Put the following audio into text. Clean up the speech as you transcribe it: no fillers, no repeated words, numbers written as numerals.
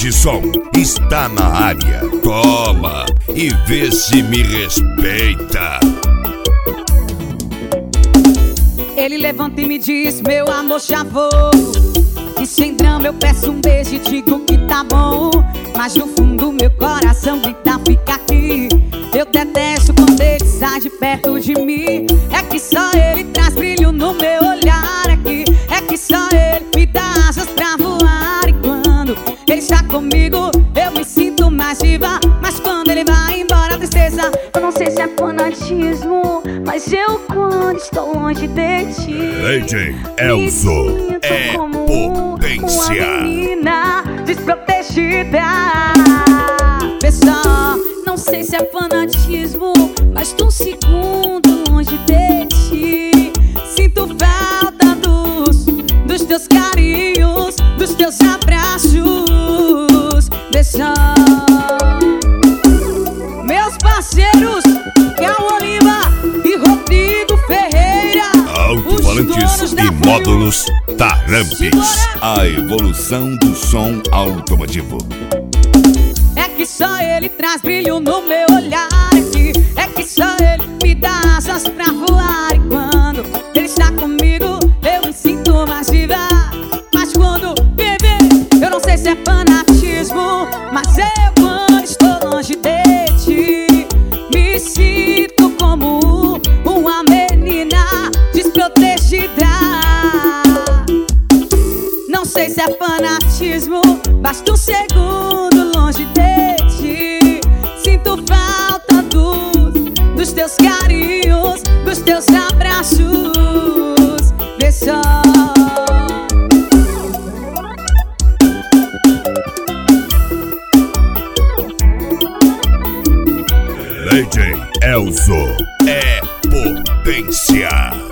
Esse som está na área. Toma e vê se me respeita. Ele levanta e me diz: meu amor, já vou. E sem drama eu peço um beijo e digo que tá bom. Mas no fundo meu coração grita: fica aqui. Eu detesto quando ele sai de perto de mim. É que só ele traz brilho no meu olhar aqui. É que só ele me dá asas pra voar. E quando ele está comigo eu me sinto mais viva. Mas quando ele vai embora a tristeza. Eu não sei se é fanatismo, mas eu quando estou longe de ti DJ Elzo é potência. Uma menina desprotegida. Pessoal, não sei se é fanatismo, mas tô um segundo longe de ti. Sinto falta dos teus carinhos, dos teus abraços. Deixa meus parceiros Cauã Lima e Rodrigo Ferreira, Alto-falantes e módulos Tarampes. A evolução do som automotivo. É que só ele traz brilho no meu olhar aqui. É que só ele me dá asas pra voar. E quando ele está comigo eu me sinto mais viva. Mas quando bebê, eu não sei se é fanatismo, mas eu quando estou longe de ti me sinto como uma menina desprotegida. Não sei se é fanatismo, basta um segundo longe de ti. Sinto falta dos teus carinhos, dos teus abraços. Vê só. DJ Elzo é potência.